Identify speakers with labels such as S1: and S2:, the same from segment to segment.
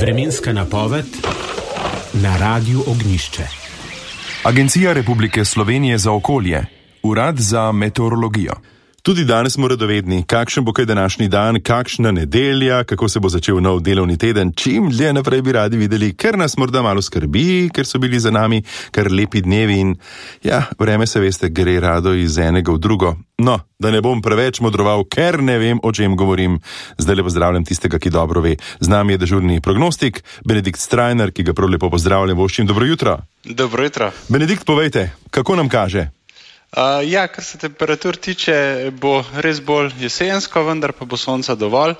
S1: Vremenska napoved na Radiu Ognjišče.
S2: Agencija Republike Slovenije za okolje, Urad za meteorologijo.
S3: Tudi danes smo radovedni, kakšen bo kaj današnji dan, kakšna nedelja, kako se bo začel nov delovni teden, čim dlje naprej bi radi videli, ker nas morda malo skrbi, ker so bili za nami kar lepi dnevi in ja, vreme se veste, gre rado iz enega v drugo. No, da ne bom preveč modroval, ker ne vem, o čem govorim. Zdaj le pozdravljam tistega, ki dobro ve. Z nami je dežurni prognostik, Benedikt Strajnar, ki ga prav lepo pozdravljam. Voščim, dobro jutro.
S4: Dobro jutro.
S3: Benedikt, povejte, kako nam kaže?
S4: Kar se temperatur tiče, bo res bolj jesensko, vendar pa bo sonca dovolj.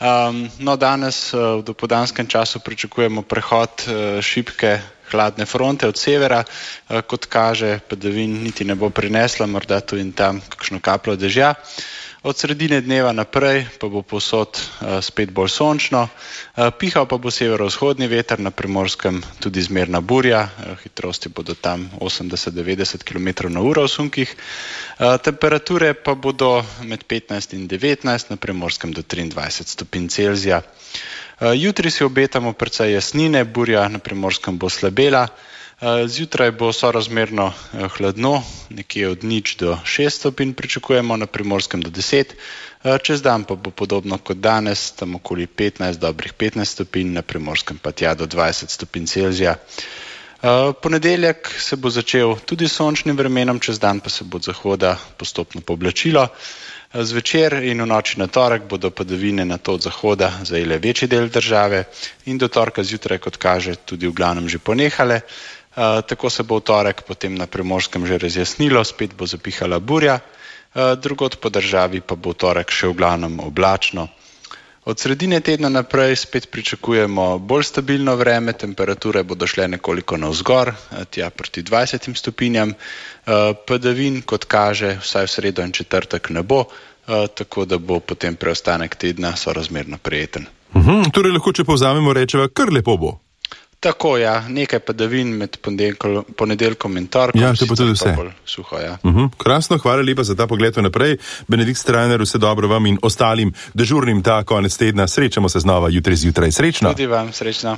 S4: Danes v dopoldanskem času pričakujemo prehod šibke hladne fronte od severa, kot kaže, padavin niti ne bo prinesla, morda tu in tam kakšno kapljo dežja. Od sredine dneva naprej pa bo povsod spet bolj sončno, pihal pa bo severovzhodni veter, na Primorskem tudi zmerna burja, hitrosti bodo tam 80-90 km/h v sunkih, temperature pa bodo med 15 in 19, na Primorskem do 23 stopinj Celzija. Jutri si obetamo precej jasnine, burja na Primorskem bo slabela. Zjutraj bo sorazmerno hladno, nekje od 0 do 6 stopinj pričakujemo, na Primorskem do 10, čez dan pa bo podobno kot danes, tam okoli 15, dobrih 15 stopinj, na Primorskem pa tja do 20 stopinj Celzija. Ponedeljek se bo začel tudi s sončnim vremenom, čez dan pa se bo od zahoda postopno pooblačilo. Zvečer in v noči na torek bodo padavine nato od zahoda zajele večji del države in do torka zjutraj, kot kaže, tudi v glavnem že ponehale. Tako se bo v torek potem na Primorskem že razjasnilo, spet bo zapihala burja, drugod po državi pa bo v torek še v glavnem oblačno. Od sredine tedna naprej spet pričakujemo bolj stabilno vreme, temperature bodo šle nekoliko navzgor, tja proti 20 stopinjam, padavin, kot kaže, vsaj v sredo in četrtek ne bo, tako da bo potem preostanek tedna sorazmerno prijeten.
S3: Torej lahko, če povzamemo, rečeva, kar lepo bo.
S4: Tako, ja, nekaj padavin med ponedeljkom in torkom.
S3: Ja, to pa tudi vse.
S4: Suho, ja.
S3: Krasno, hvala lepa za ta pogled naprej. Benedikt Strajnar, vse dobro vam in ostalim dežurnim ta konec tedna. Srečamo se znova jutri zjutraj. Srečno.
S4: Tudi vam, srečno.